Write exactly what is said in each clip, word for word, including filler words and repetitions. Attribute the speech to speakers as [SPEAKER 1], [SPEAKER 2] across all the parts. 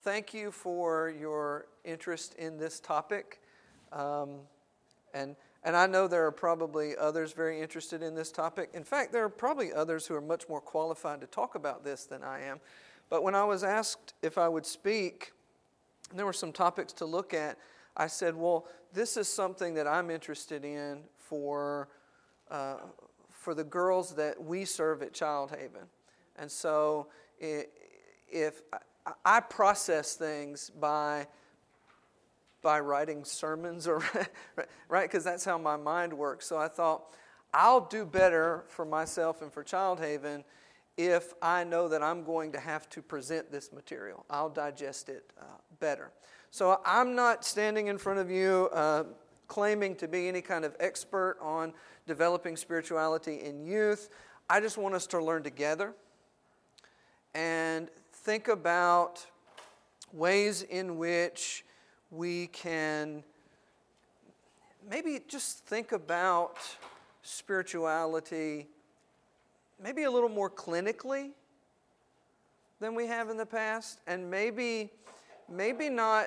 [SPEAKER 1] Thank you for your interest in this topic. Um, and and I know there are probably others very interested in this topic. In fact, there are probably others who are much more qualified to talk about this than I am. But when I was asked if I would speak, and there were some topics to look at, I said, well, this is something that I'm interested in for, uh, for the girls that we serve at Child Haven. And so it, if I, I process things by by writing sermons, or right, because that's how my mind works. So I thought, I'll do better for myself and for Child Haven if I know that I'm going to have to present this material. I'll digest it uh, better. So I'm not standing in front of you uh, claiming to be any kind of expert on developing spirituality in youth. I just want us to learn together and think about ways in which we can maybe just think about spirituality maybe a little more clinically than we have in the past, and maybe maybe not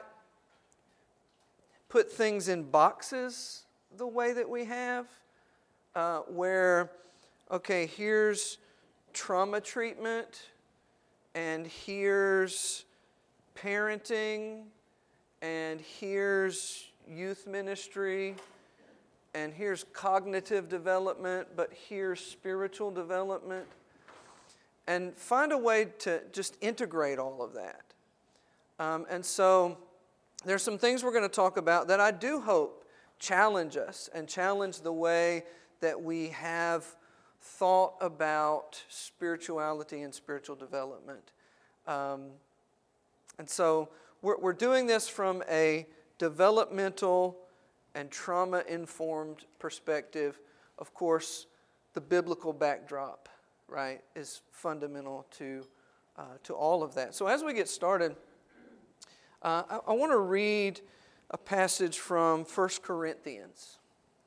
[SPEAKER 1] put things in boxes the way that we have, uh, where, okay, here's trauma treatment, and here's parenting, and here's youth ministry, and here's cognitive development, but here's spiritual development. And find a way to just integrate all of that. Um, and so there's some things we're going to talk about that I do hope challenge us and challenge the way that we have thought about spirituality and spiritual development. Um, and so we're, we're doing this from a developmental and trauma-informed perspective. Of course, the biblical backdrop, right, is fundamental to uh, to all of that. So as we get started, uh, I, I want to read a passage from First Corinthians.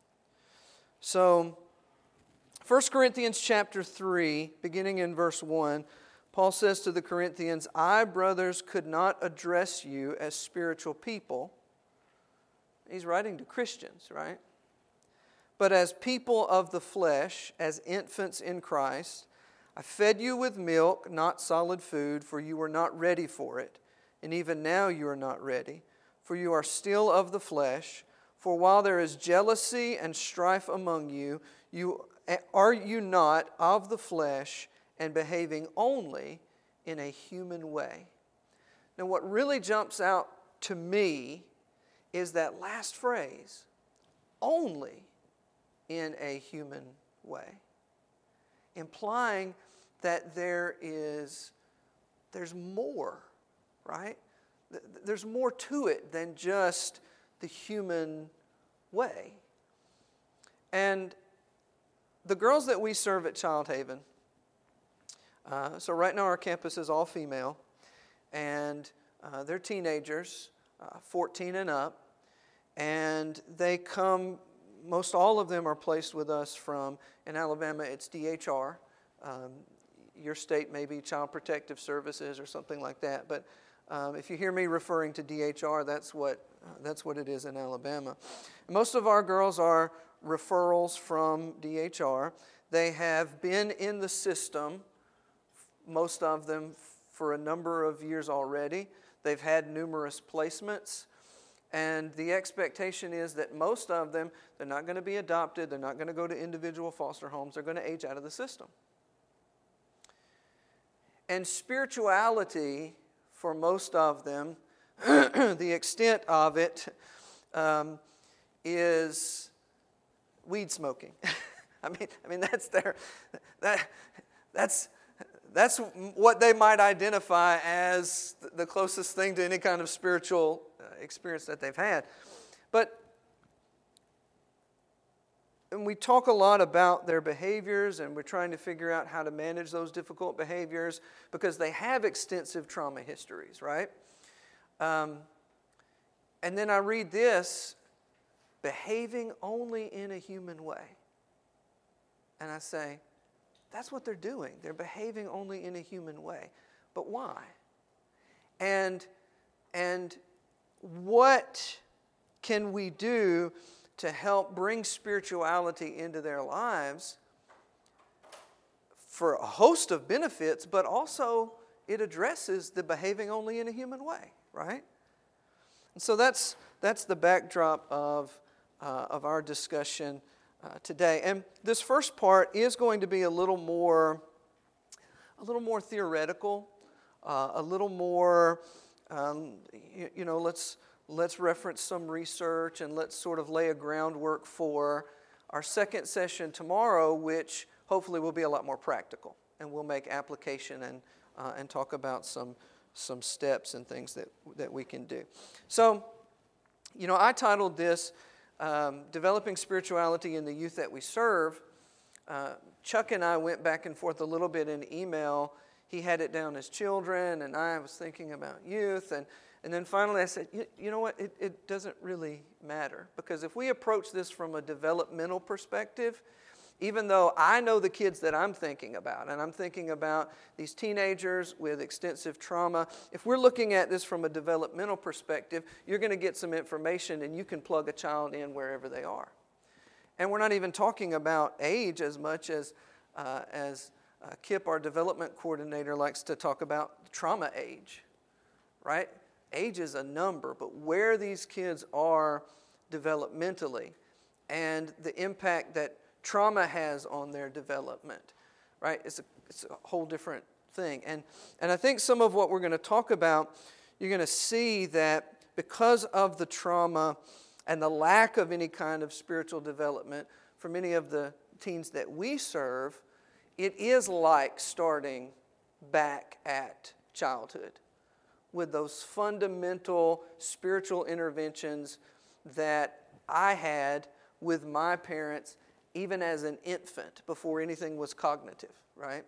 [SPEAKER 1] So, First Corinthians chapter three, beginning in verse one, Paul says to the Corinthians, I, brothers, could not address you as spiritual people. He's writing to Christians, right? But as people of the flesh, as infants in Christ, I fed you with milk, not solid food, for you were not ready for it. And even now you are not ready, for you are still of the flesh. For while there is jealousy and strife among you, you are you not of the flesh and behaving only in a human way? Now, what really jumps out to me is that last phrase, only in a human way, implying that there is there's more, right? There's more to it than just the human way. And the girls that we serve at Child Haven, uh, so right now our campus is all female, and uh, they're teenagers, uh, fourteen and up, and they come, most all of them are placed with us from, in Alabama it's D H R, um, your state may be Child Protective Services or something like that, but um, if you hear me referring to D H R, that's what uh, that's what it is in Alabama. Most of our girls are referrals from D H R. They have been in the system, most of them for a number of years already. They've had numerous placements, and the expectation is that most of them, they're not going to be adopted, they're not going to go to individual foster homes, they're going to age out of the system. And spirituality, for most of them, the extent of it um, is weed smoking. I mean, I mean that's their that that's that's what they might identify as the closest thing to any kind of spiritual experience that they've had. But and we talk a lot about their behaviors, and we're trying to figure out how to manage those difficult behaviors because they have extensive trauma histories, right? Um, and then I read this, behaving only in a human way. And I say, that's what they're doing. They're behaving only in a human way. But why? And And what can we do to help bring spirituality into their lives for a host of benefits, but also it addresses the behaving only in a human way, right? And so that's that's the backdrop of uh, of our discussion uh, today. And this first part is going to be a little more a little more theoretical, uh, a little more um, you, you know let's let's reference some research and let's sort of lay a groundwork for our second session tomorrow, which hopefully will be a lot more practical, and we'll make application and uh, and talk about some some steps and things that that we can do. So, you know, I titled this um, "Developing Spirituality in the Youth That We Serve." Uh, Chuck and I went back and forth a little bit in email. He had it down as children, and I was thinking about youth, and and then finally I said, you, you know what? It, it doesn't really matter, because if we approach this from a developmental perspective, even though I know the kids that I'm thinking about, and I'm thinking about these teenagers with extensive trauma, if we're looking at this from a developmental perspective, you're going to get some information and you can plug a child in wherever they are. And we're not even talking about age as much as, uh, as uh, Kip, our development coordinator, likes to talk about trauma age, right? Age is a number, but where these kids are developmentally and the impact that trauma has on their development, right? It's a, it's a whole different thing. And, and I think some of what we're going to talk about, you're going to see that because of the trauma and the lack of any kind of spiritual development for many of the teens that we serve, it is like starting back at childhood with those fundamental spiritual interventions that I had with my parents even as an infant, before anything was cognitive, right?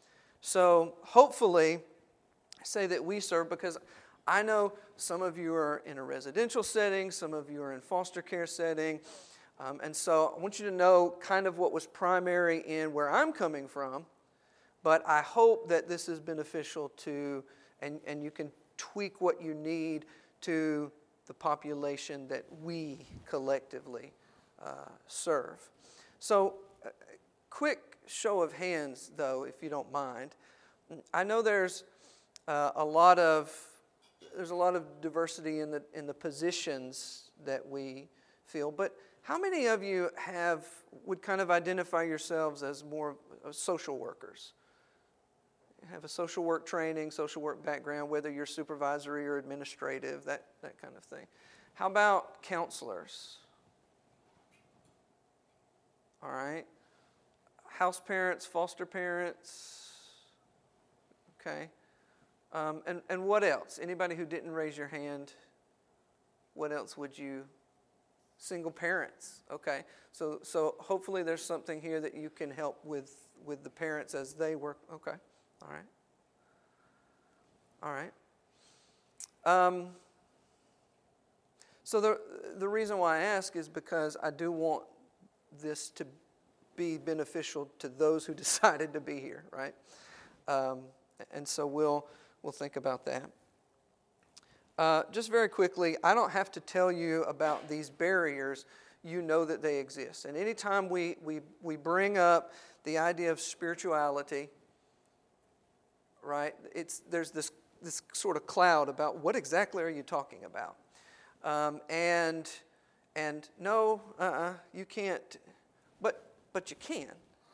[SPEAKER 1] So hopefully, I say that we serve because I know some of you are in a residential setting, some of you are in foster care setting, um, and so I want you to know kind of what was primary in where I'm coming from, but I hope that this is beneficial to, and, and you can tweak what you need to the population that we collectively uh, serve. So, a quick show of hands, though, if you don't mind. I know there's uh, a lot of there's a lot of diversity in the in the positions that we feel, but how many of you have would kind of identify yourselves as more social workers? Have a social work training, social work background, whether you're supervisory or administrative, that that kind of thing. How about counselors? All right. House parents, foster parents. Okay. Um, and, and what else? Anybody who didn't raise your hand, what else would you? Single parents. Okay. So so hopefully there's something here that you can help with, with the parents as they work. Okay. All right. All right. Um, so the the reason why I ask is because I do want this to be beneficial to those who decided to be here, right? Um, and so we'll we'll think about that. Uh, just very quickly, I don't have to tell you about these barriers. You know that they exist. And anytime we we we bring up the idea of spirituality, right? It's there's this this sort of cloud about what exactly are you talking about, um, and and no, uh-uh, you can't. But but you can.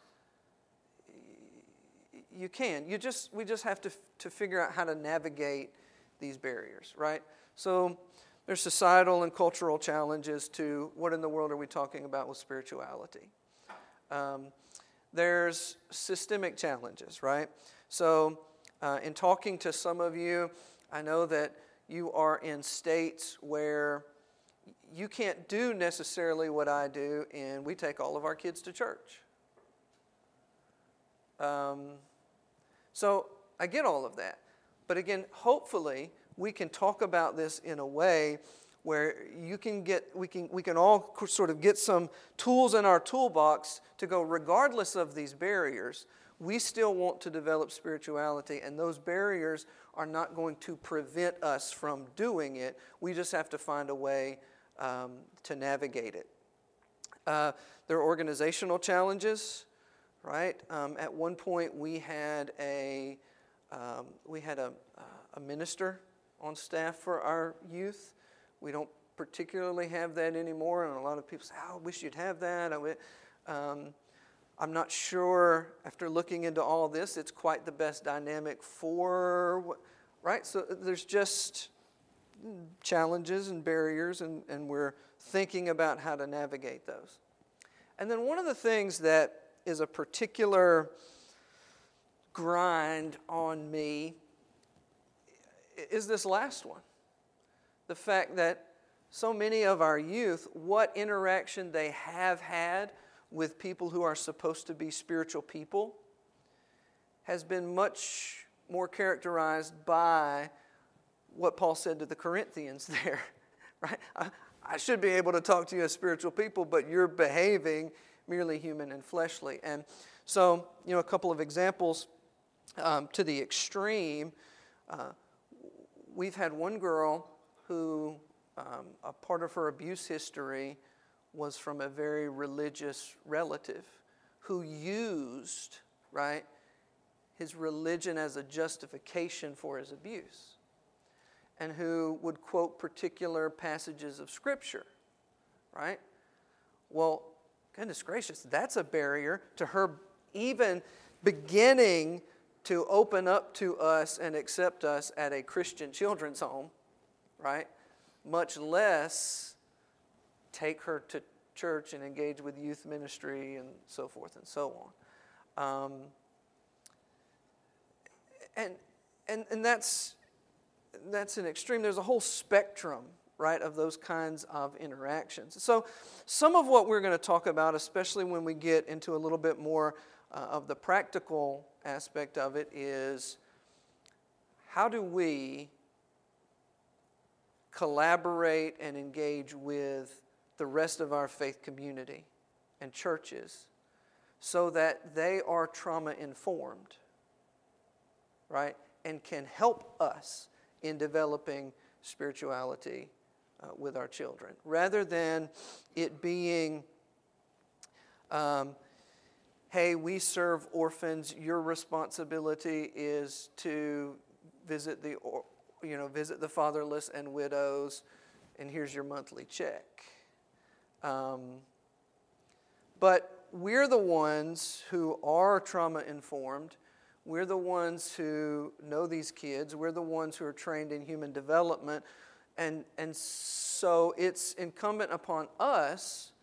[SPEAKER 1] You can. You just we just have to to figure out how to navigate these barriers, right? So there's societal and cultural challenges to what in the world are we talking about with spirituality. Um, there's systemic challenges, right? So uh, in talking to some of you, I know that you are in states where you can't do necessarily what I do, and we take all of our kids to church. Um, so I get all of that. But again, hopefully we can talk about this in a way where you can get, we can, we can all sort of get some tools in our toolbox to go, regardless of these barriers, We still want to develop spirituality, and those barriers are not going to prevent us from doing it. We just have to find a way um, to navigate it. Uh, there are organizational challenges, right? Um, at one point, we had a um, we had a, a minister on staff for our youth. We don't particularly have that anymore, and a lot of people say, "Oh, I wish you'd have that." I would, um, I'm not sure. After looking into all this, it's quite the best dynamic for, right? So there's just challenges and barriers, and, and we're thinking about how to navigate those. And then one of the things that is a particular grind on me is this last one. The fact that so many of our youth, what interaction they have had with people who are supposed to be spiritual people has been much more characterized by what Paul said to the Corinthians there, right? I, I should be able to talk to you as spiritual people, but you're behaving merely human and fleshly. And so, you know, a couple of examples um, to the extreme. Uh, we've had one girl who, um, a part of her abuse history was from a very religious relative who used, right, his religion as a justification for his abuse, and who would quote particular passages of Scripture, right? Well, goodness gracious, that's a barrier to her even beginning to open up to us and accept us at a Christian children's home, right? Much less take her to church and engage with youth ministry and so forth and so on. Um, and and and that's that's an extreme. There's a whole spectrum, right, of those kinds of interactions. So some of what we're going to talk about, especially when we get into a little bit more uh, of the practical aspect of it, is how do we collaborate and engage with the rest of our faith community and churches so that they are trauma-informed, right, and can help us in developing spirituality uh, with our children, rather than it being, um, hey, we serve orphans, your responsibility is to visit the, you know, visit the fatherless and widows, and here's your monthly check. Um, but we're the ones who are trauma-informed. We're the ones who know these kids. We're the ones who are trained in human development. And, and so it's incumbent upon us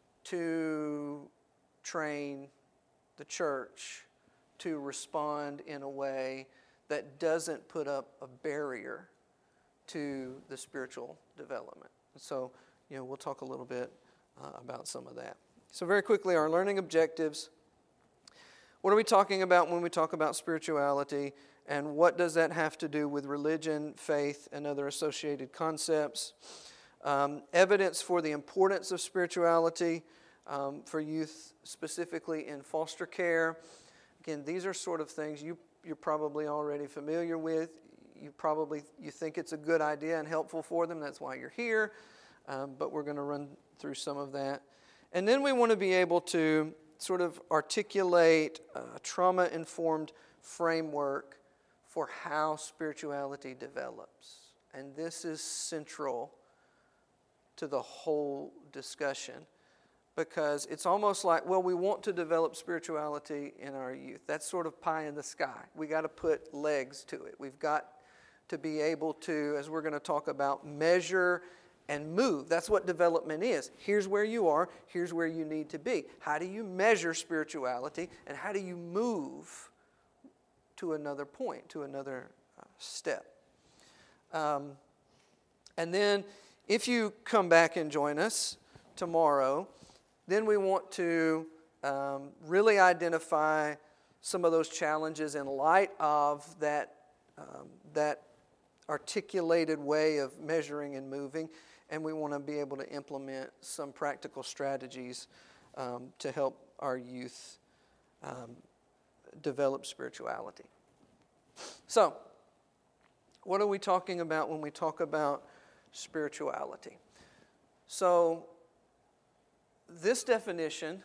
[SPEAKER 1] to train the church to respond in a way that doesn't put up a barrier to the spiritual development. So, you know, we'll talk a little bit uh, about some of that. So very quickly, our learning objectives. What are we talking about when we talk about spirituality, and what does that have to do with religion, faith, and other associated concepts? Um, evidence for the importance of spirituality um, for youth, specifically in foster care. Again, these are sort of things you, you're probably already familiar with. You probably you think it's a good idea and helpful for them. That's why you're here. Um, but we're going to run through some of that. And then we want to be able to sort of articulate a trauma-informed framework for how spirituality develops. And this is central to the whole discussion, because it's almost like, well, we want to develop spirituality in our youth. That's sort of pie in the sky. We got to put legs to it. We've got to be able to, as we're going to talk about, measure and move. That's what development is. Here's where you are. Here's where you need to be. How do you measure spirituality, and how do you move to another point, to another uh, step? Um, and then if you come back and join us tomorrow, then we want to um, really identify some of those challenges in light of that, um, that articulated way of measuring and moving. And we want to be able to implement some practical strategies um, to help our youth um, develop spirituality. So, what are we talking about when we talk about spirituality? So, this definition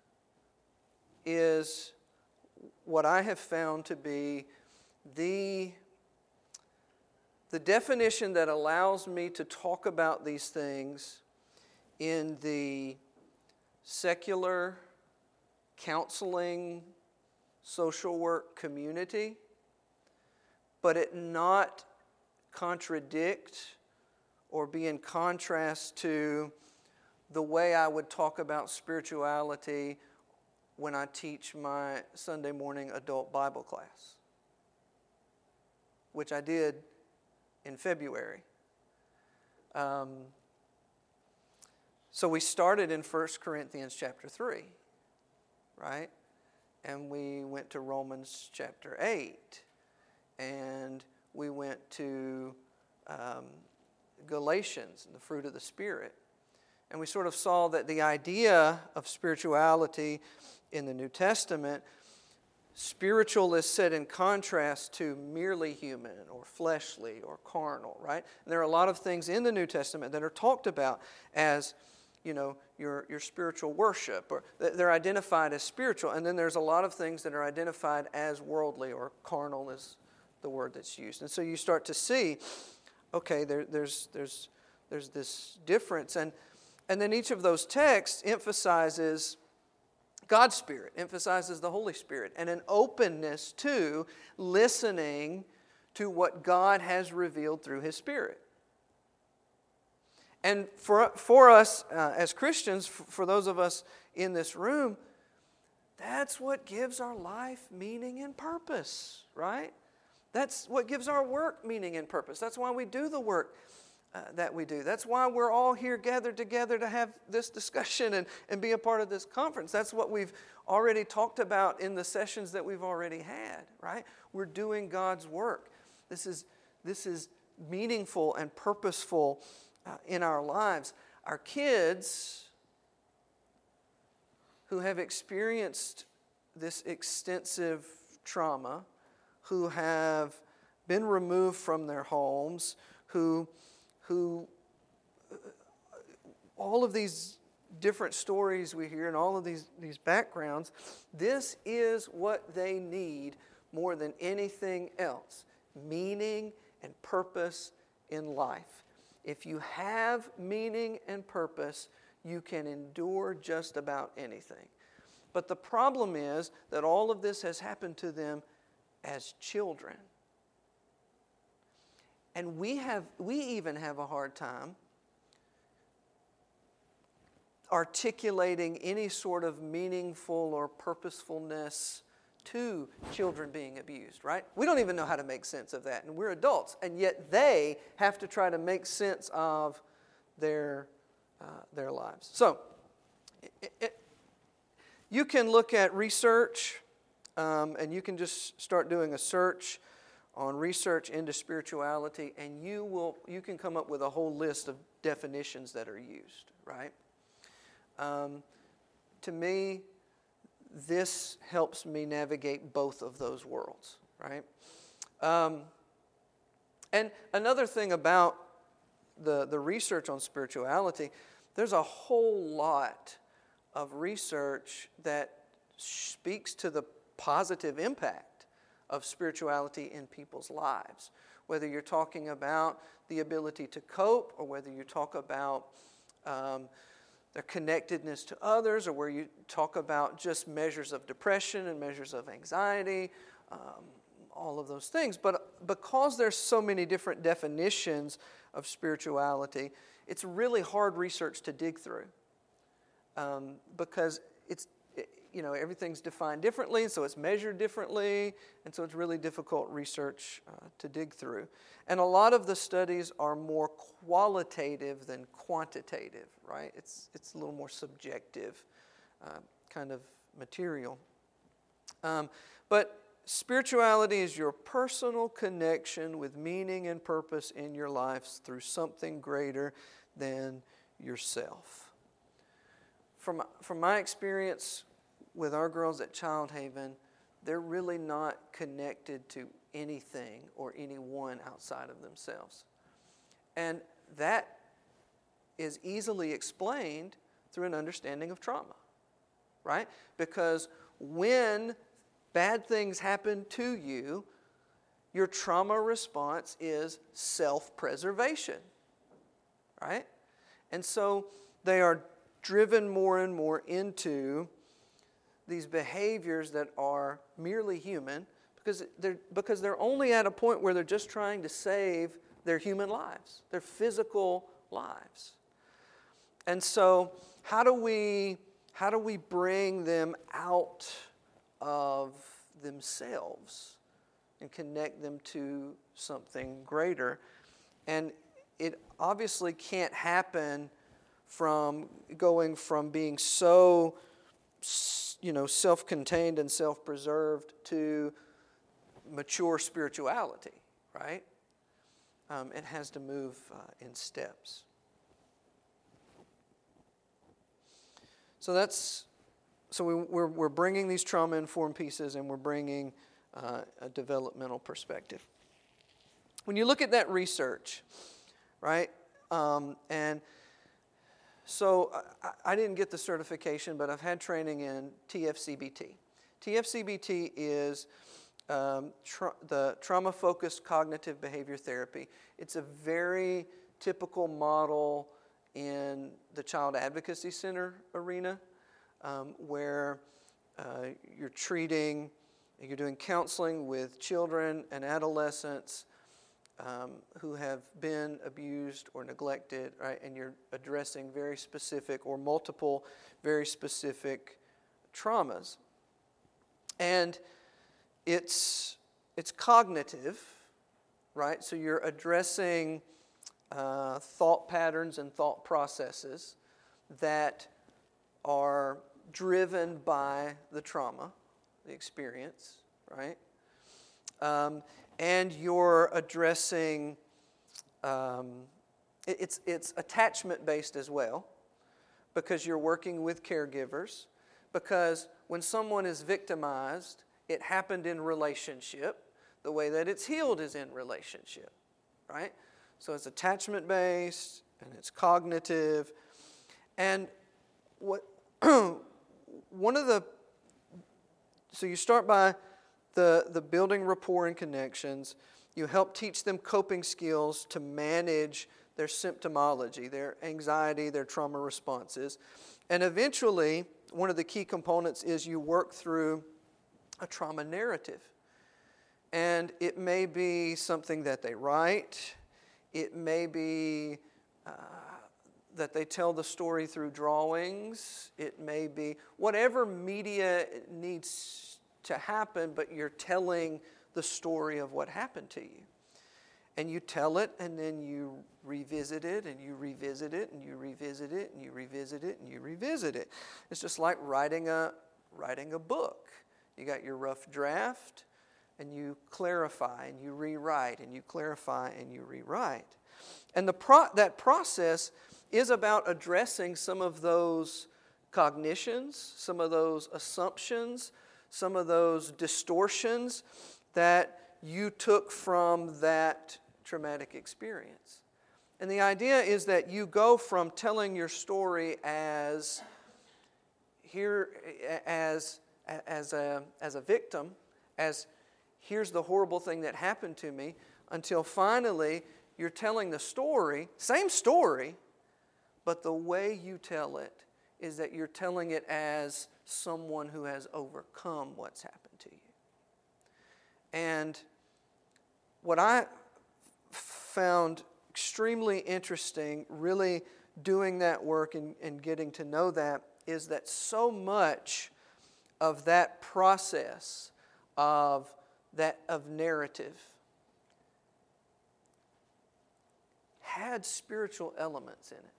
[SPEAKER 1] is what I have found to be the, the definition that allows me to talk about these things in the secular, counseling, social work community, but it not contradict or be in contrast to the way I would talk about spirituality when I teach my Sunday morning adult Bible class, which I did in February. Um, so we started in First Corinthians chapter three, right? And we went to Romans chapter eight. And we went to um, Galatians and the fruit of the Spirit. And we sort of saw that the idea of spirituality in the New Testament, spiritual is set in contrast to merely human or fleshly or carnal, right? And there are a lot of things in the New Testament that are talked about as, you know, your, your spiritual worship, or they're identified as spiritual. And then there's a lot of things that are identified as worldly or carnal, is the word that's used. And so you start to see, okay, there, there's there's there's this difference. And and then each of those texts emphasizes God's Spirit, emphasizes the Holy Spirit, and an openness to listening to what God has revealed through His Spirit. And for, for us uh, as Christians, for, for those of us in this room, that's what gives our life meaning and purpose, right? That's what gives our work meaning and purpose. That's why we do the work uh, that we do. That's why we're all here gathered together to have this discussion and, and be a part of this conference. That's what we've already talked about in the sessions that we've already had, right? We're doing God's work. This is, this is meaningful and purposeful uh, in our lives. Our kids who have experienced this extensive trauma, who have been removed from their homes, who, who, all of these different stories we hear and all of these, these backgrounds, this is what they need more than anything else, meaning and purpose in life. If you have meaning and purpose, you can endure just about anything. But the problem is that all of this has happened to them as children. And we have we even have a hard time articulating any sort of meaningful or purposefulness to children being abused, right? We don't even know how to make sense of that, and we're adults, and yet they have to try to make sense of their uh, their lives. So, it, it, you can look at research, um, and you can just start doing a search on research into spirituality, and you will you can come up with a whole list of definitions that are used, right? Um, to me, this helps me navigate both of those worlds, right? Um, and another thing about the, the research on spirituality, there's a whole lot of research that speaks to the positive impact of spirituality in people's lives. Whether you're talking about the ability to cope, or whether you talk about um, their connectedness to others, or where you talk about just measures of depression and measures of anxiety, um, all of those things. But because there's so many different definitions of spirituality, it's really hard research to dig through, um, because it's it, you know everything's defined differently, so it's measured differently, and so it's really difficult research uh, to dig through. And a lot of the studies are more qualitative than quantitative, right? It's it's a little more subjective uh, kind of material. Um, but spirituality is your personal connection with meaning and purpose in your lives through something greater than yourself. From, from my experience with our girls at Child Haven, they're really not connected to anything or anyone outside of themselves. And that is easily explained through an understanding of trauma, right? Because when bad things happen to you, your trauma response is self-preservation, right? And so they are driven more and more into these behaviors that are merely human because they're, because they're only at a point where they're just trying to save their human lives, their physical lives. And so how do we, how do we bring them out of themselves and connect them to something greater? And it obviously can't happen from going from being so, you know, self-contained and self-preserved to mature spirituality, right? Um, it has to move uh, in steps. So that's so we, we're we're bringing these trauma-informed pieces, and we're bringing uh, a developmental perspective. When you look at that research, right, um, and so I, I didn't get the certification, but I've had training in T F C B T. T F C B T is um, tra- the trauma-focused cognitive behavior therapy. It's a very typical model in the Child Advocacy Center arena, um, where uh, you're treating, you're doing counseling with children and adolescents um, who have been abused or neglected, right? And you're addressing very specific or multiple very specific traumas. And it's it's cognitive, right? So you're addressing Uh, thought patterns and thought processes that are driven by the trauma, the experience, right? Um, and you're addressing, um, it, it's, it's attachment-based as well, because you're working with caregivers, because when someone is victimized, it happened in relationship. The way that it's healed is in relationship, right? So it's attachment-based, and it's cognitive. And what one of the, so you start by the, the building rapport and connections. You help teach them coping skills to manage their symptomology, their anxiety, their trauma responses. And eventually, one of the key components is you work through a trauma narrative. And it may be something that they write. It may be uh, that they tell the story through drawings. It may be whatever media needs to happen, but you're telling the story of what happened to you. And you tell it, and then you revisit it, and you revisit it, and you revisit it, and you revisit it, and you revisit it. It's just like writing a, writing a book. You got your rough draft, and you clarify, and you rewrite, and you clarify, and you rewrite. And the pro- that process is about addressing some of those cognitions, some of those assumptions, some of those distortions that you took from that traumatic experience. And the idea is that you go from telling your story as here as as a as a victim, as here's the horrible thing that happened to me, until finally you're telling the story, same story, but the way you tell it is that you're telling it as someone who has overcome what's happened to you. And what I found extremely interesting, really doing that work and, and getting to know that, is that so much of that process of that of narrative had spiritual elements in it.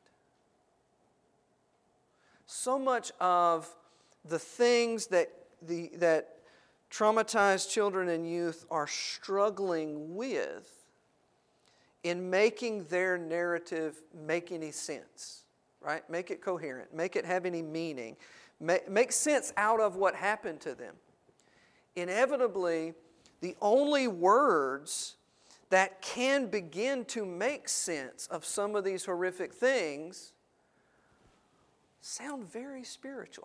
[SPEAKER 1] So much of the things that the that traumatized children and youth are struggling with in making their narrative make any sense, right? Make it coherent, make it have any meaning, make, make sense out of what happened to them, inevitably, the only words that can begin to make sense of some of these horrific things sound very spiritual.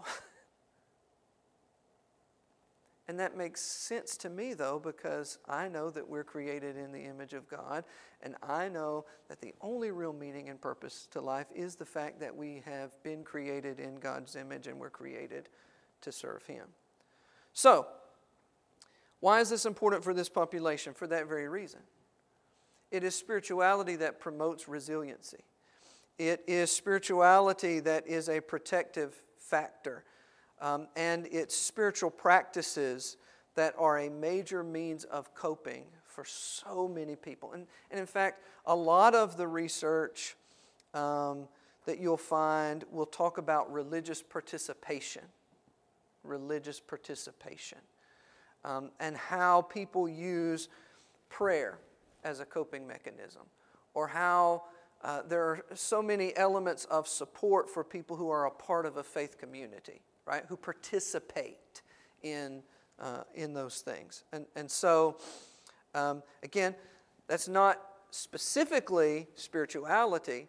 [SPEAKER 1] And that makes sense to me, though, because I know that we're created in the image of God, and I know that the only real meaning and purpose to life is the fact that we have been created in God's image and we're created to serve Him. So, why is this important for this population? For that very reason. It is spirituality that promotes resiliency. It is spirituality that is a protective factor. Um, and it's spiritual practices that are a major means of coping for so many people. And, and in fact, a lot of the research um, that you'll find will talk about religious participation. Religious participation. Um, and how people use prayer as a coping mechanism. Or how uh, there are so many elements of support for people who are a part of a faith community. Right, who participate in uh, in those things, and and so um, again, that's not specifically spirituality,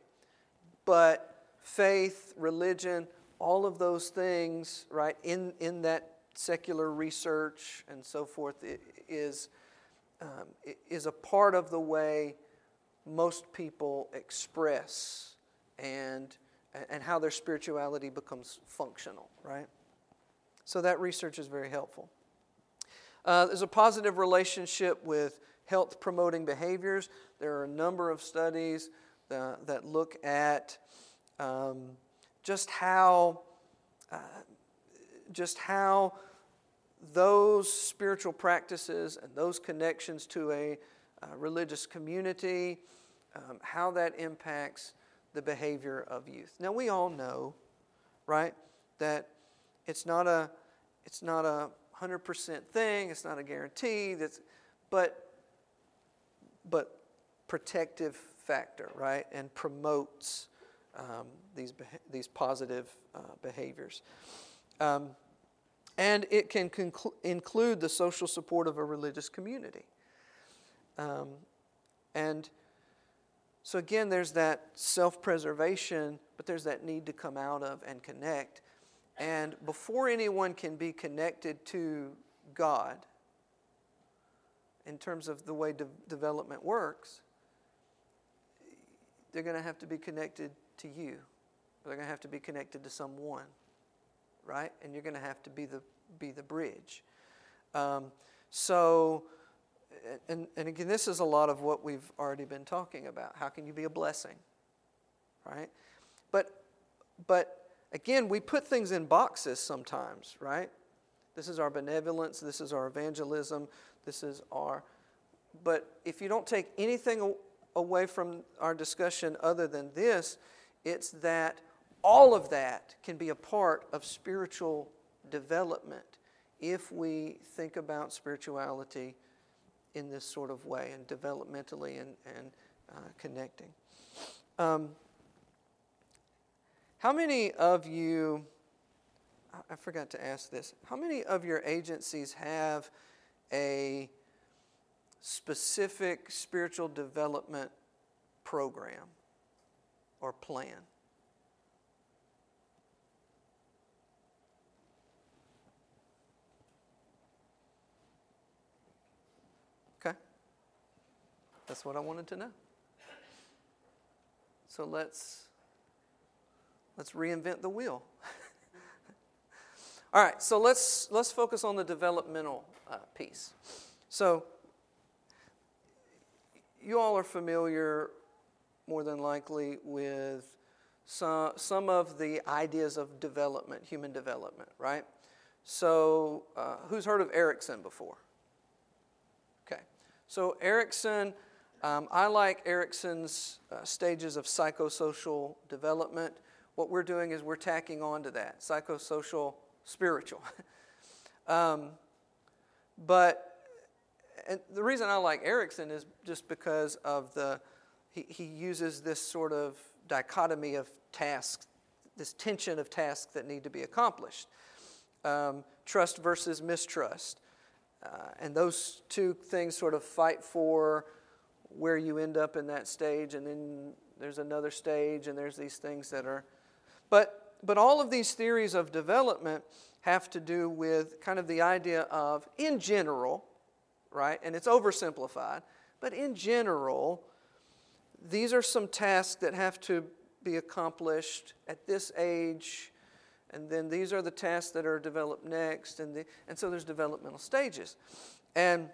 [SPEAKER 1] but faith, religion, all of those things, right, in in that secular research and so forth, is um, is a part of the way most people express and. and how their spirituality becomes functional, right? So that research is very helpful. Uh, there's a positive relationship with health-promoting behaviors. There are a number of studies uh, that look at um, just how uh, just how those spiritual practices and those connections to a uh, religious community, um, how that impacts the behavior of youth. Now we all know, right, that it's not a it's not a hundred percent thing. It's not a guarantee. That's, but but protective factor, right, and promotes um, these these positive uh, behaviors, um, and it can conclu- include the social support of a religious community, um, and. So again, there's that self-preservation, but there's that need to come out of and connect. And before anyone can be connected to God, in terms of the way de- development works, they're going to have to be connected to you. They're going to have to be connected to someone, right? And you're going to have to be the be the bridge. Um, so. And, and again, this is a lot of what we've already been talking about. How can you be a blessing, right? But, but again, we put things in boxes sometimes, right? This is our benevolence. This is our evangelism. This is our... But if you don't take anything away from our discussion other than this, it's that all of that can be a part of spiritual development if we think about spirituality in this sort of way, and developmentally and, and uh, connecting. Um, how many of you, I forgot to ask this, how many of your agencies have a specific spiritual development program or plan? That's what I wanted to know. So let's let's reinvent the wheel. All right, so let's let's focus on the developmental uh, piece. So you all are familiar, more than likely, with some some of the ideas of development, human development, right? So uh, who's heard of Erikson before? Okay, so Erikson. Um, I like Erikson's uh, stages of psychosocial development. What we're doing is we're tacking on to that, psychosocial, spiritual. um, but and the reason I like Erikson is just because of the, he, he uses this sort of dichotomy of tasks, this tension of tasks that need to be accomplished. Um, trust versus mistrust. uh, and those two things sort of fight for where you end up in that stage, and then there's another stage, and there's these things that are, but but all of these theories of development have to do with kind of the idea of, in general, right, and it's oversimplified, but in general, these are some tasks that have to be accomplished at this age, and then these are the tasks that are developed next, and the, and so there's developmental stages. And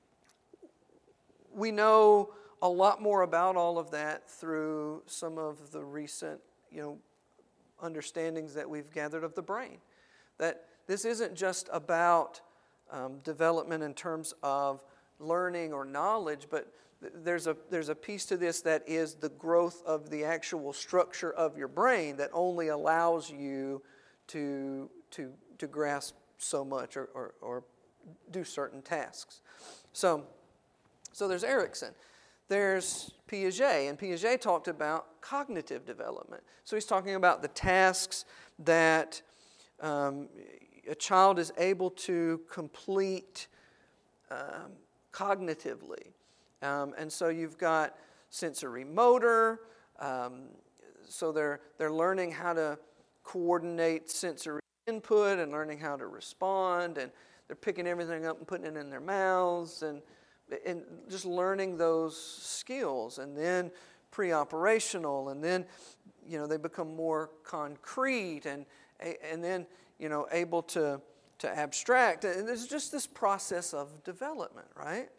[SPEAKER 1] we know a lot more about all of that through some of the recent, you know, understandings that we've gathered of the brain. That this isn't just about um, development in terms of learning or knowledge, but th- there's a there's a piece to this that is the growth of the actual structure of your brain that only allows you to to to grasp so much or or, or do certain tasks. So so there's Erikson. There's Piaget, and Piaget talked about cognitive development. So he's talking about the tasks that um, a child is able to complete um, cognitively. Um, and so you've got sensory motor, um, so they're, they're learning how to coordinate sensory input and learning how to respond, and they're picking everything up and putting it in their mouths, and and just learning those skills. And then pre-operational, and then, you know, they become more concrete, and and then, you know, able to to abstract. And there's just this process of development, right?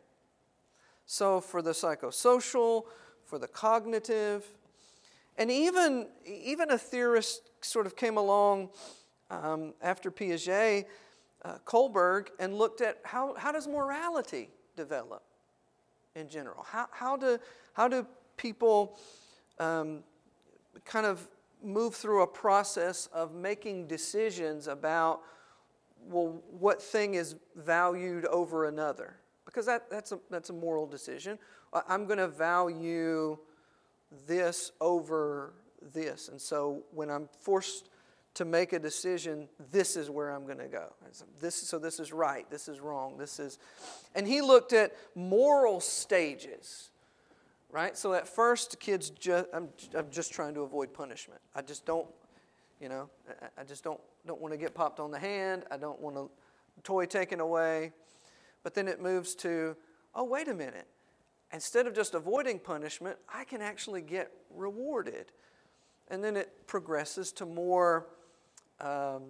[SPEAKER 1] So for the psychosocial, for the cognitive, and even even a theorist sort of came along um, after Piaget, uh, Kohlberg, and looked at how how does morality develop in general? How how do how do people um, kind of move through a process of making decisions about, well, what thing is valued over another? Because that that's a that's a moral decision. I'm going to value this over this, and so when I'm forced to make a decision, this is where I'm going to go. This, so this is right, this is wrong, this is... And he looked at moral stages, right? So at first, kids just... I'm, I'm just trying to avoid punishment. I just don't, you know, I, I just don't, don't want to get popped on the hand. I don't want a toy taken away. But then it moves to, oh, wait a minute. Instead of just avoiding punishment, I can actually get rewarded. And then it progresses to more... Um,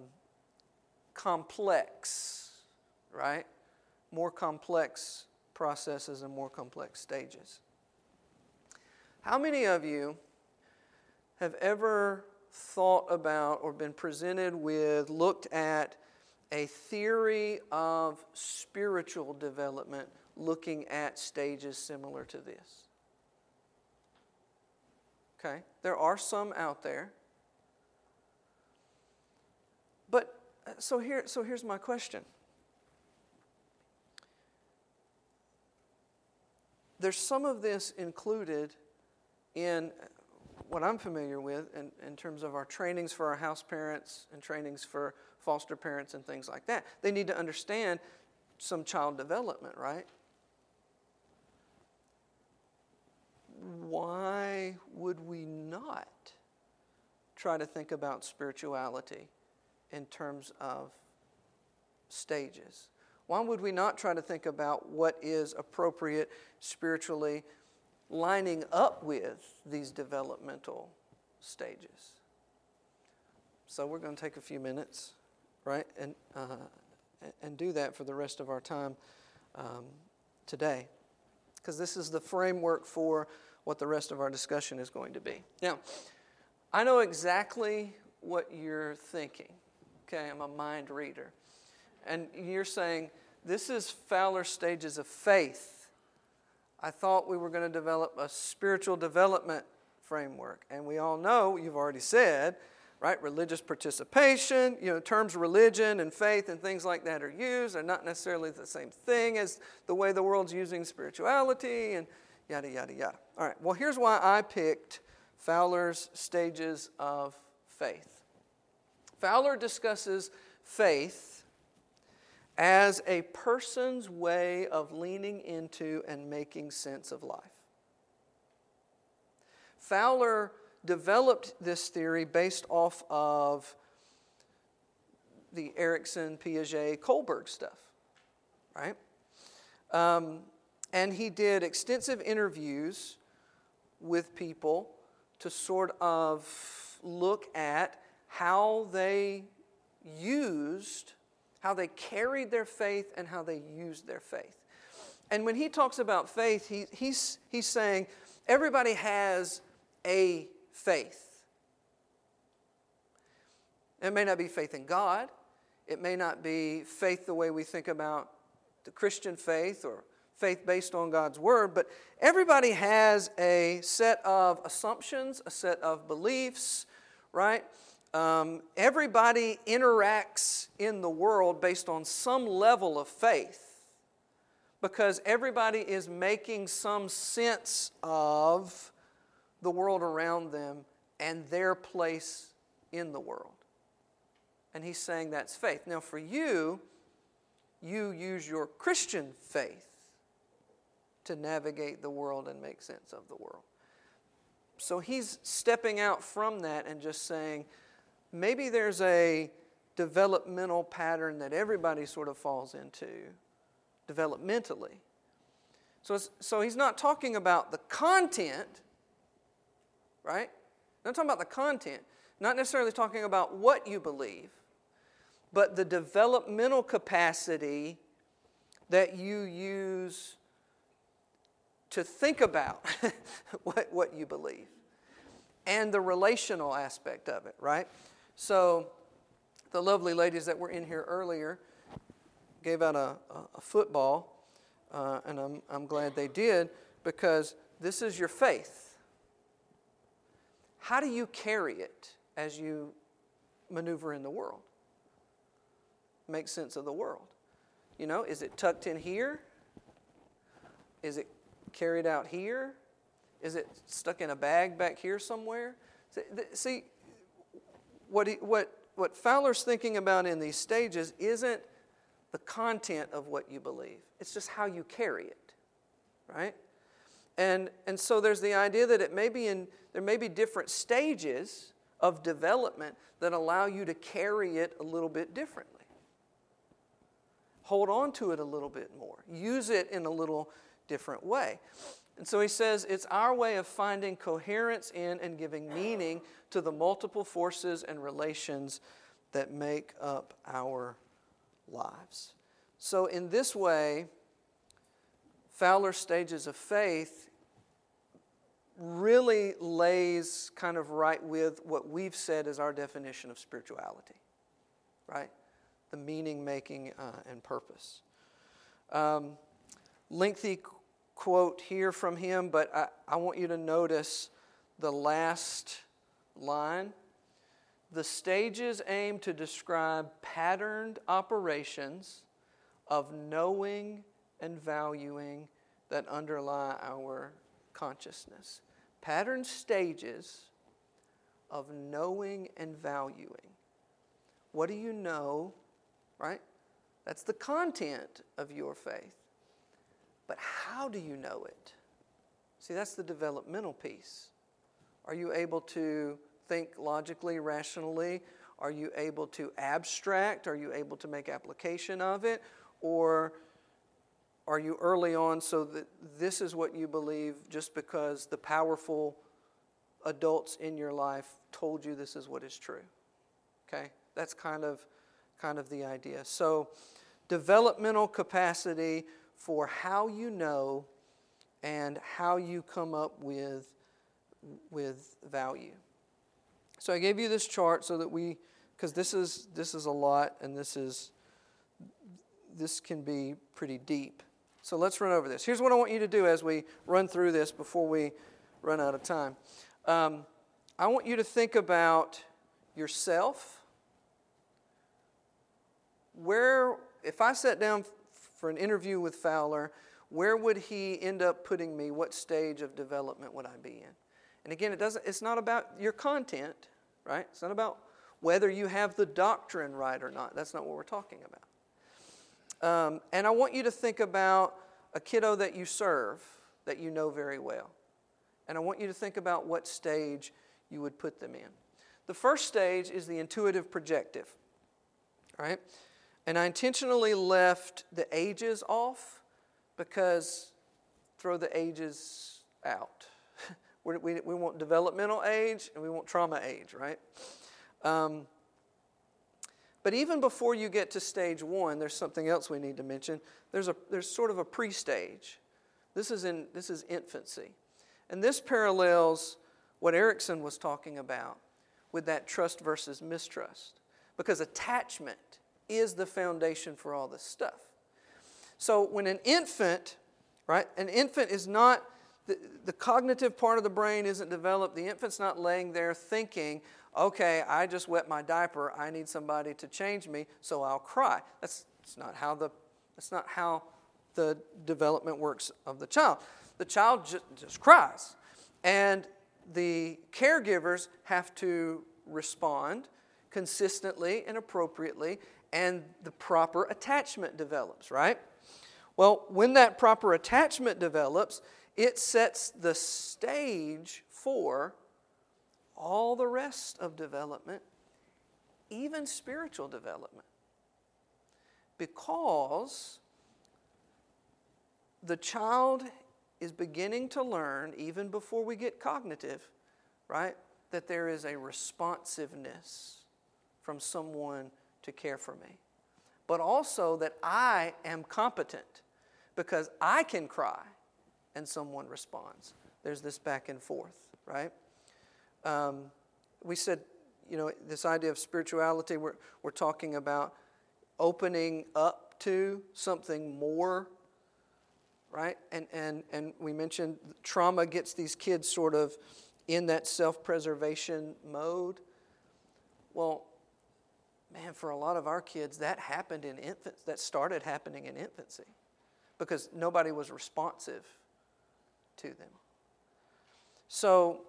[SPEAKER 1] complex, right? More complex processes and more complex stages. How many of you have ever thought about or been presented with, looked at a theory of spiritual development looking at stages similar to this? Okay, there are some out there. But so here, so here's my question. There's some of this included in what I'm familiar with in, in terms of our trainings for our house parents and trainings for foster parents and things like that. They need to understand some child development, right? Why would we not try to think about spirituality in terms of stages? Why would we not try to think about what is appropriate spiritually lining up with these developmental stages? So we're going to take a few minutes, right, and uh, and do that for the rest of our time um, today, because this is the framework for what the rest of our discussion is going to be. Now, I know exactly what you're thinking. Okay, I'm a mind reader. And you're saying, this is Fowler's Stages of Faith. I thought we were going to develop a spiritual development framework. And we all know, you've already said, right, religious participation, you know, terms religion and faith and things like that are used. They're not necessarily the same thing as the way the world's using spirituality and yada, yada, yada. All right, well, here's why I picked Fowler's Stages of Faith. Fowler discusses faith as a person's way of leaning into and making sense of life. Fowler developed this theory based off of the Erikson, Piaget, Kohlberg stuff, right? Um, and he did extensive interviews with people to sort of look at how they used, how they carried their faith and how they used their faith. And when he talks about faith, he, he's, he's saying everybody has a faith. It may not be faith in God. It may not be faith the way we think about the Christian faith or faith based on God's Word, but everybody has a set of assumptions, a set of beliefs, right? Um, everybody interacts in the world based on some level of faith because everybody is making some sense of the world around them and their place in the world. And he's saying that's faith. Now for you, you use your Christian faith to navigate the world and make sense of the world. So he's stepping out from that and just saying, maybe there's a developmental pattern that everybody sort of falls into developmentally. So, it's, so he's not talking about the content, right? Not talking about the content. Not necessarily talking about what you believe, but the developmental capacity that you use to think about what, what you believe and the relational aspect of it, right? So the lovely ladies that were in here earlier gave out a, a football, uh, and I'm, I'm glad they did because this is your faith. How do you carry it as you maneuver in the world? Make sense of the world. You know, is it tucked in here? Is it carried out here? Is it stuck in a bag back here somewhere? See, what he, what what Fowler's thinking about in these stages isn't the content of what you believe. It's just how you carry it, right? And and so there's the idea that it may be in there may be different stages of development that allow you to carry it a little bit differently. Hold on to it a little bit more. Use it in a little different way. And so he says it's our way of finding coherence in and giving meaning to the multiple forces and relations that make up our lives. So in this way, Fowler's stages of faith really lays kind of right with what we've said is our definition of spirituality, right? The meaning making uh, and purpose. Um, lengthy qu- quote here from him, but I, I want you to notice the last line. The stages aim to describe patterned operations of knowing and valuing that underlie our consciousness. Patterned stages of knowing and valuing. What do you know? Right? That's the content of your faith. But how do you know it? See, that's the developmental piece. Are you able to think logically, rationally? Are you able to abstract? Are you able to make application of it? Or are you early on so that this is what you believe just because the powerful adults in your life told you this is what is true? Okay? That's kind of kind of the idea. So, developmental capacity for how you know and how you come up with, with value. So I gave you this chart so that we, because this is this is a lot and this is this can be pretty deep. So let's run over this. Here's what I want you to do as we run through this before we run out of time. Um, I want you to think about yourself. Where, if I sat down for an interview with Fowler, where would he end up putting me? What stage of development would I be in? And again, it doesn't. It's not about your content, right? It's not about whether you have the doctrine right or not. That's not what we're talking about. Um, and I want you to think about a kiddo that you serve, that you know very well. And I want you to think about what stage you would put them in. The first stage is the intuitive projective, right? And I intentionally left the ages off because throw the ages out. we, we, we want developmental age and we want trauma age, right? Um, but even before you get to stage one, there's something else we need to mention. There's a there's sort of a pre-stage. This is in this is infancy. And this parallels what Erickson was talking about with that trust versus mistrust. Because attachment is the foundation for all this stuff. So when an infant, right, an infant is not, the, the cognitive part of the brain isn't developed. The infant's not laying there thinking, okay, I just wet my diaper. I need somebody to change me, so I'll cry. That's, that's not how the that's not how the development works of the child. The child just, just cries. And the caregivers have to respond consistently and appropriately, and the proper attachment develops, right? Well, when that proper attachment develops, it sets the stage for all the rest of development, even spiritual development. Because the child is beginning to learn, even before we get cognitive, right, that there is a responsiveness from someone to care for me. But also that I am competent because I can cry and someone responds. There's this back and forth, right? Um, we said, you know, this idea of spirituality, we're, we're talking about opening up to something more, right? And, and, and we mentioned trauma gets these kids sort of in that self-preservation mode. Well, man, for a lot of our kids, that happened in infancy. That started happening in infancy because nobody was responsive to them. So,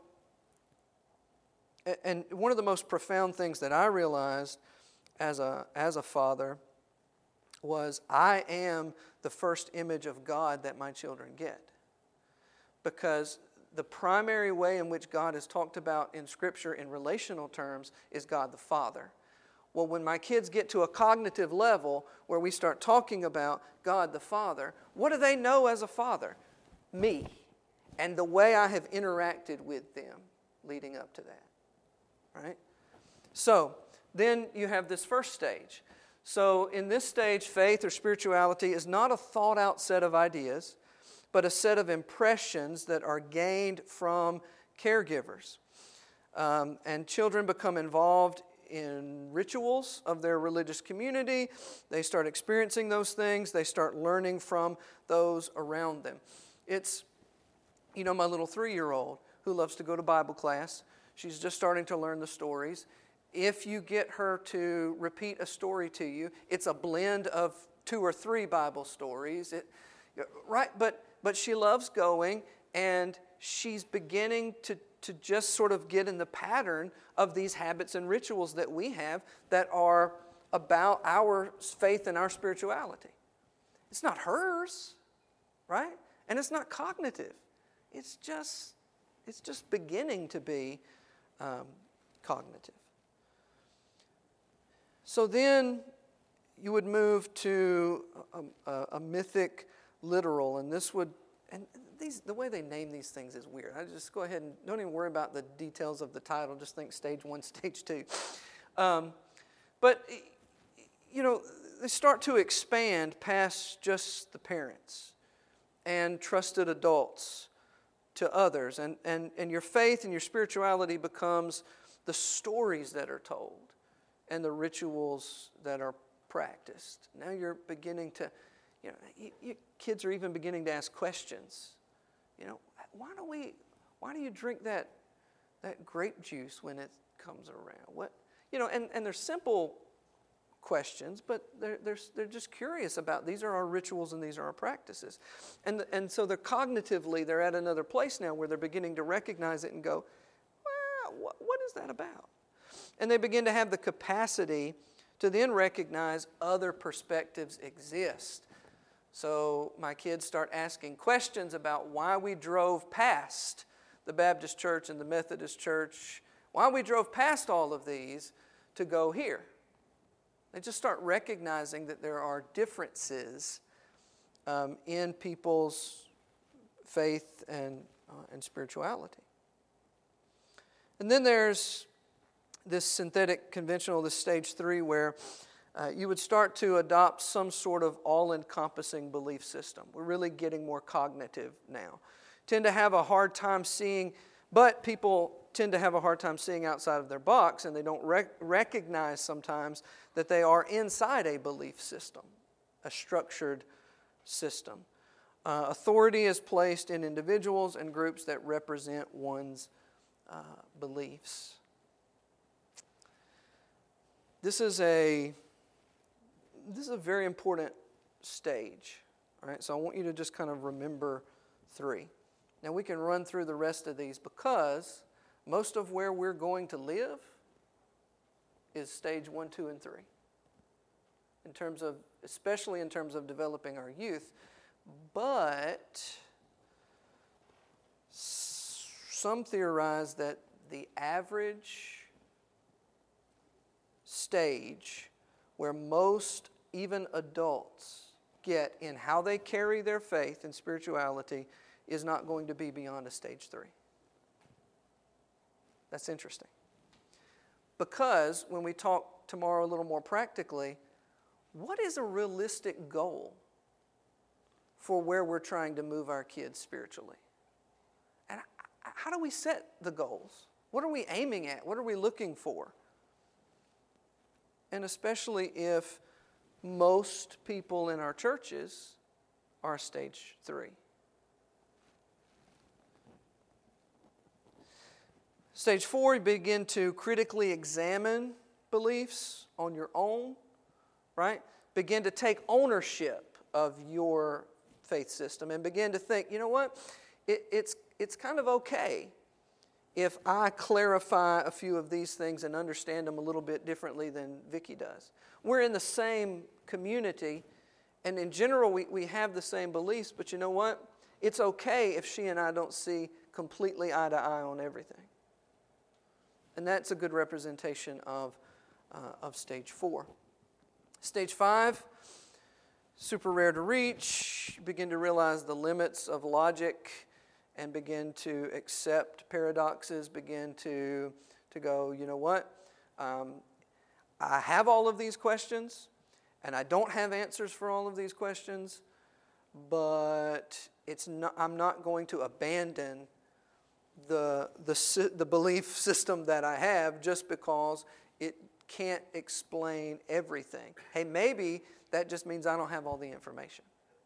[SPEAKER 1] and one of the most profound things that I realized as a as a father was I am the first image of God that my children get. Because the primary way in which God is talked about in Scripture in relational terms is God the Father. Well, when my kids get to a cognitive level where we start talking about God the Father, what do they know as a father? Me. And the way I have interacted with them leading up to that. Right? So, then you have this first stage. So, in this stage, faith or spirituality is not a thought-out set of ideas, but a set of impressions that are gained from caregivers. Um, and children become involved in rituals of their religious community. They start experiencing those things. They start learning from those around them. It's, you know, my little three-year-old who loves to go to Bible class. She's just starting to learn the stories. If you get her to repeat a story to you, it's a blend of two or three Bible stories. It, right? But but she loves going, and she's beginning to, to just sort of get in the pattern of these habits and rituals that we have that are about our faith and our spirituality. It's not hers, right? And it's not cognitive. It's just, it's just beginning to be um, cognitive. So then you would move to a, a, a mythic literal, and this would, and these the way they name these things is weird. I just go ahead and don't even worry about the details of the title. Just think stage one, stage two. Um, but, you know, they start to expand past just the parents and trusted adults to others. And, and, and your faith and your spirituality becomes the stories that are told and the rituals that are practiced. Now you're beginning to, you know, you, you, kids are even beginning to ask questions. You know, why do we, why do you drink that, that grape juice when it comes around? What, you know, and, and they're simple questions, but they're, they're, they're just curious about, these are our rituals and these are our practices. And, and so they're cognitively, they're at another place now where they're beginning to recognize it and go, well, what, what is that about? And they begin to have the capacity to then recognize other perspectives exist. So my kids start asking questions about why we drove past the Baptist church and the Methodist church, why we drove past all of these to go here. They just start recognizing that there are differences um, in people's faith and, uh, and spirituality. And then there's this synthetic conventional, this stage three, where uh, you would start to adopt some sort of all-encompassing belief system. We're really getting more cognitive now. Tend to have a hard time seeing, but people tend to have a hard time seeing outside of their box, and they don't rec- recognize sometimes that they are inside a belief system, a structured system. Uh, authority is placed in individuals and groups that represent one's uh, beliefs. This is a this is a very important stage. All right, so I want you to just kind of remember three. Now we can run through the rest of these because most of where we're going to live is stage one, two, and three. In terms of, especially in terms of developing our youth, but some theorize that the average stage where most, even adults, get in how they carry their faith and spirituality is not going to be beyond a stage three. That's interesting. Because when we talk tomorrow a little more practically, what is a realistic goal for where we're trying to move our kids spiritually? And how do we set the goals? What are we aiming at? What are we looking for? And especially if most people in our churches are stage three. Stage four, you begin to critically examine beliefs on your own, right? Begin to take ownership of your faith system and begin to think, you know what? It, it's, it's kind of okay if I clarify a few of these things and understand them a little bit differently than Vicki does. We're in the same community, and in general, we, we have the same beliefs, but you know what? It's okay if she and I don't see completely eye to eye on everything. And that's a good representation of, uh, of stage four. Stage five, super rare to reach. You begin to realize the limits of logic and begin to accept paradoxes, begin to, to go, you know what? Um, I have all of these questions, and I don't have answers for all of these questions, but it's not, I'm not going to abandon the, the, the belief system that I have just because it can't explain everything. Hey, maybe that just means I don't have all the information.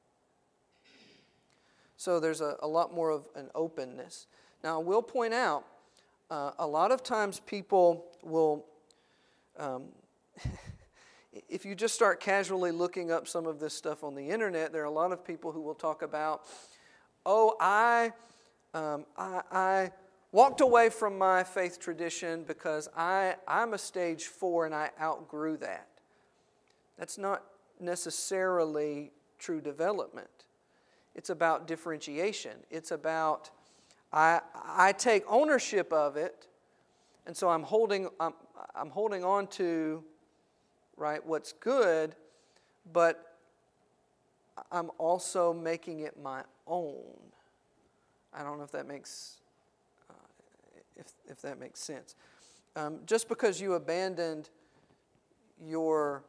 [SPEAKER 1] So there's a, a lot more of an openness. Now, I will point out, uh, a lot of times people will, um, if you just start casually looking up some of this stuff on the internet, there are a lot of people who will talk about, oh, I, um, I, I walked away from my faith tradition because I, I'm a stage four and I outgrew that. That's not necessarily true development. It's about differentiation. It's about, I, I take ownership of it, and so I'm holding, I'm, I'm holding on to, right, what's good, but I'm also making it my own. I don't know if that makes, uh, if if that makes sense. Um, just because you abandoned your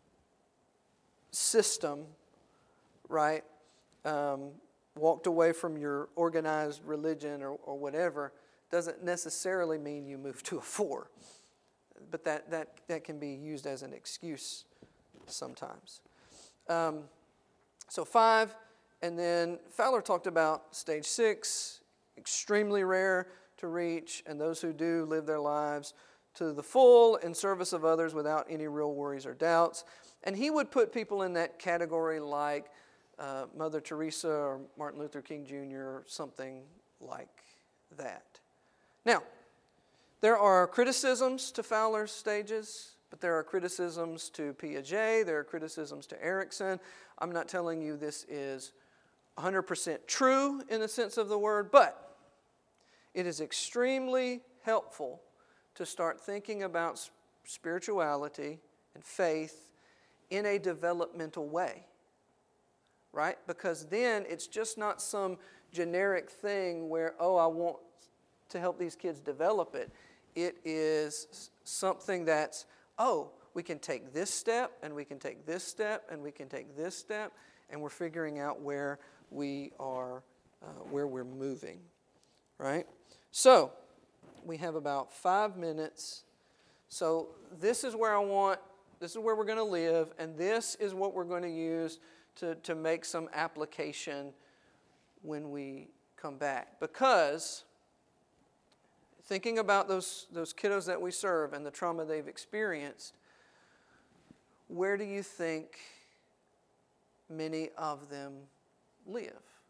[SPEAKER 1] system, right, um, walked away from your organized religion or, or whatever, doesn't necessarily mean you move to a four. But that, that, that can be used as an excuse sometimes. Um, so five, and then Fowler talked about stage six, extremely rare to reach, and those who do live their lives to the full in service of others without any real worries or doubts. And he would put people in that category like uh, Mother Teresa or Martin Luther King Junior or something like that. Now, there are criticisms to Fowler's stages. but there are criticisms to Piaget, there are criticisms to Erickson. I'm not telling you this is one hundred percent true in the sense of the word, but it is extremely helpful to start thinking about spirituality and faith in a developmental way, right? Because then it's just not some generic thing where, oh, I want to help these kids develop it. It is something that's, oh, we can take this step, and we can take this step, and we can take this step, and we're figuring out where we are, uh, where we're moving, right? So, we have about five minutes. So, this is where I want, this is where we're going to live, and this is what we're going to use to, to make some application when we come back. Because thinking about those, those kiddos that we serve and the trauma they've experienced, where do you think many of them live?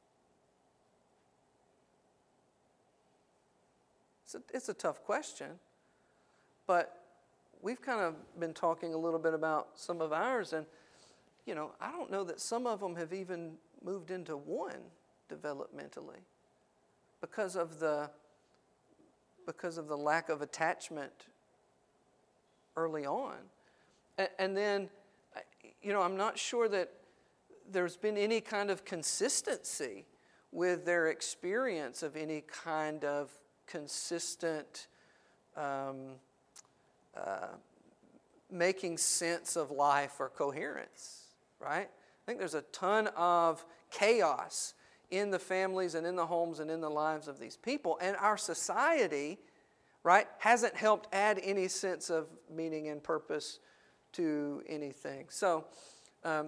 [SPEAKER 1] It's a, it's a tough question, but we've kind of been talking a little bit about some of ours, and, you know, I don't know that some of them have even moved into one developmentally because of the because of the lack of attachment early on. And, and then, you know, I'm not sure that there's been any kind of consistency with their experience of any kind of consistent um, uh, making sense of life or coherence, right? I think there's a ton of chaos in the families and in the homes and in the lives of these people. And our society, right, hasn't helped add any sense of meaning and purpose to anything. So, um,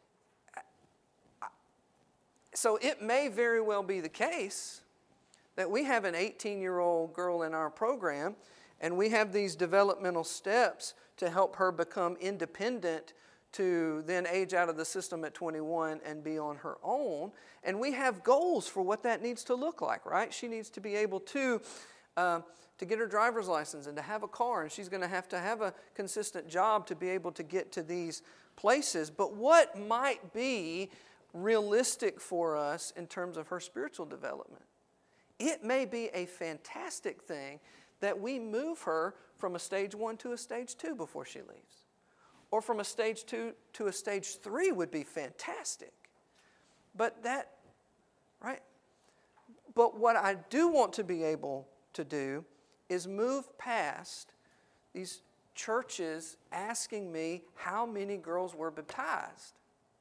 [SPEAKER 1] so it may very well be the case that we have an eighteen-year-old girl in our program, and we have these developmental steps to help her become independent to then age out of the system at twenty-one and be on her own. And we have goals for what that needs to look like, right? She needs to be able to, uh, to get her driver's license and to have a car, and she's going to have to have a consistent job to be able to get to these places. But what might be realistic for us in terms of her spiritual development? It may be a fantastic thing that we move her from a stage one to a stage two before she leaves. Or from a stage two to a stage three would be fantastic. But that, right? But what I do want to be able to do is move past these churches asking me how many girls were baptized.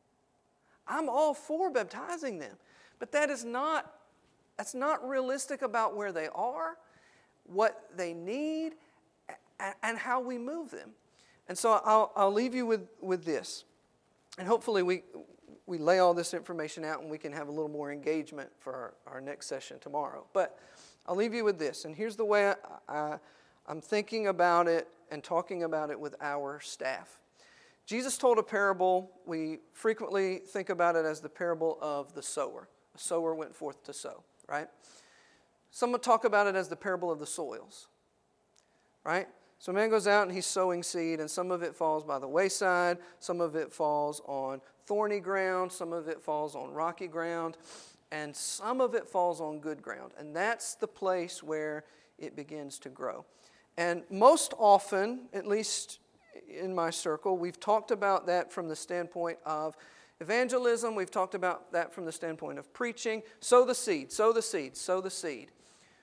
[SPEAKER 1] I'm all for baptizing them, but that is not, that's not realistic about where they are, what they need, and how we move them. And so I'll, I'll leave you with, with this. And hopefully we, we lay all this information out and we can have a little more engagement for our, our next session tomorrow. But I'll leave you with this. And here's the way I, I, I'm thinking about it and talking about it with our staff. Jesus told a parable. We frequently think about it as the parable of the sower. The sower went forth to sow, right? Some would talk about it as the parable of the soils, right? So a man goes out and he's sowing seed, and some of it falls by the wayside, some of it falls on thorny ground, some of it falls on rocky ground, and some of it falls on good ground. And that's the place where it begins to grow. And most often, at least in my circle, we've talked about that from the standpoint of evangelism. We've talked about that from the standpoint of preaching. Sow the seed, sow the seed, sow the seed.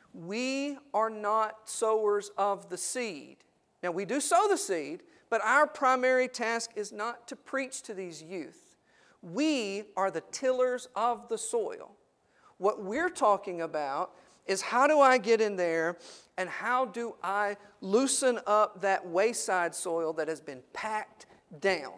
[SPEAKER 1] We are not sowers of the seed. Now, we do sow the seed, but our primary task is not to preach to these youth. We are the tillers of the soil. What we're talking about is how do I get in there and how do I loosen up that wayside soil that has been packed down?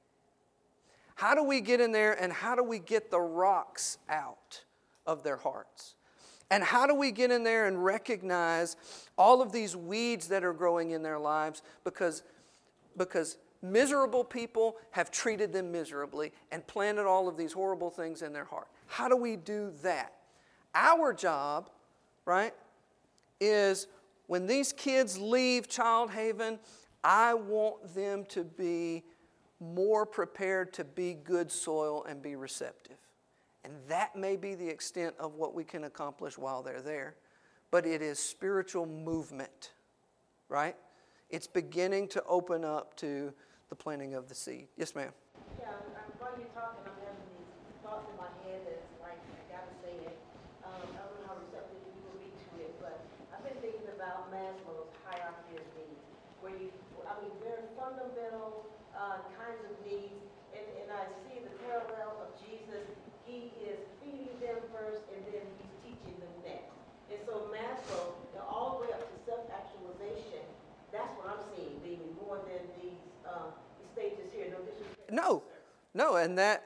[SPEAKER 1] How do we get in there and how do we get the rocks out of their hearts? And how do we get in there and recognize all of these weeds that are growing in their lives because, because miserable people have treated them miserably and planted all of these horrible things in their heart? How do we do that? Our job, right, is when these kids leave Child Haven, I want them to be more prepared to be good soil and be receptive. And that may be the extent of what we can accomplish while they're there. But it is spiritual movement, right? It's beginning to open up to the planting of the seed. Yes, ma'am.
[SPEAKER 2] Yeah, I'm, while you're talking, I'm having these thoughts in my head that's like, I gotta say it. Um, I don't know how receptive you will be to it, but I've been thinking about Maslow's hierarchy of needs, where you, I mean, very fundamental uh, kinds of needs, and, and I see the parallel of Jesus. He is feeding them first, and then he's teaching them next. And so Maslow, they're all the way up to self-actualization. That's what I'm seeing, being more than these um, stages here. No disrespect.
[SPEAKER 1] No, no, and that,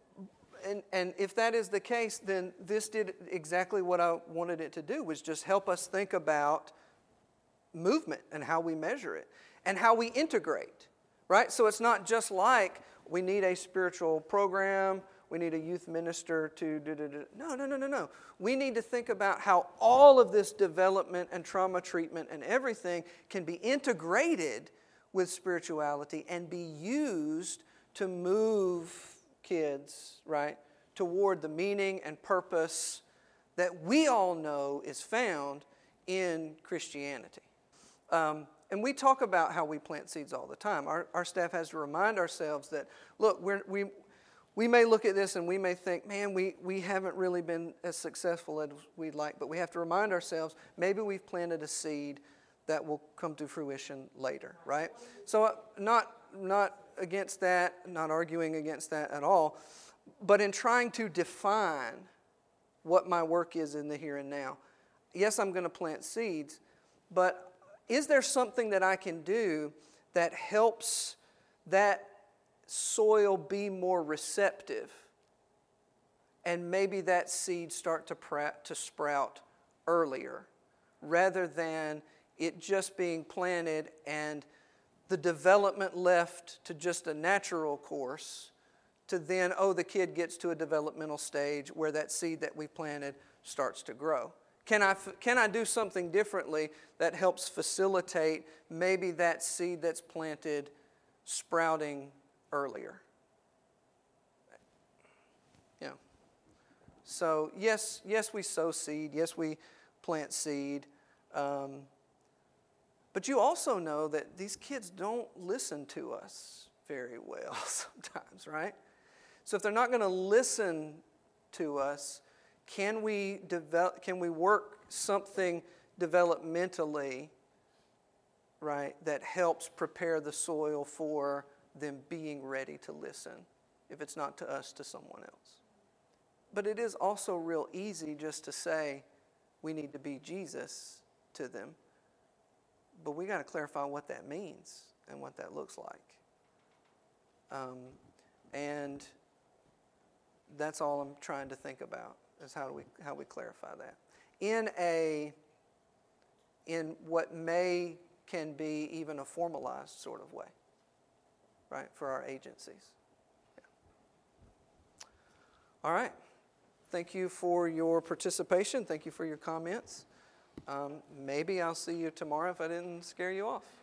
[SPEAKER 1] and and if that is the case, then this did exactly what I wanted it to do, was just help us think about movement and how we measure it and how we integrate, right? So it's not just like we need a spiritual program, we need a youth minister to do, do, do. No, no, no, no, no. We need to think about how all of this development and trauma treatment and everything can be integrated with spirituality and be used to move kids, right, toward the meaning and purpose that we all know is found in Christianity. Um, and we talk about how we plant seeds all the time. Our, our staff has to remind ourselves that, look, we're, we we may look at this and we may think, man, we, we haven't really been as successful as we'd like, but we have to remind ourselves, maybe we've planted a seed that will come to fruition later, right? So uh, not not against that, not arguing against that at all, but in trying to define what my work is in the here and now. Yes, I'm going to plant seeds, but is there something that I can do that helps that soil be more receptive, and maybe that seed start to pra- to sprout earlier, rather than it just being planted and the development left to just a natural course, to then, oh, the kid gets to a developmental stage where that seed that we planted starts to grow. Can I, can I do something differently that helps facilitate maybe that seed that's planted sprouting earlier? Yeah. So yes, yes, we sow seed. Yes, we plant seed. Um, but you also know that these kids don't listen to us very well sometimes, right? So if they're not going to listen to us, can we develop? Can we work something developmentally, right, that helps prepare the soil for them being ready to listen, if it's not to us, to someone else? But it is also real easy just to say we need to be Jesus to them. But we got to clarify what that means and what that looks like. Um, and that's all I'm trying to think about, is how do we how we clarify that in a in what may can be even a formalized sort of way, right, for our agencies. Yeah. All right. Thank you for your participation. Thank you for your comments. Um, maybe I'll see you tomorrow if I didn't scare you off.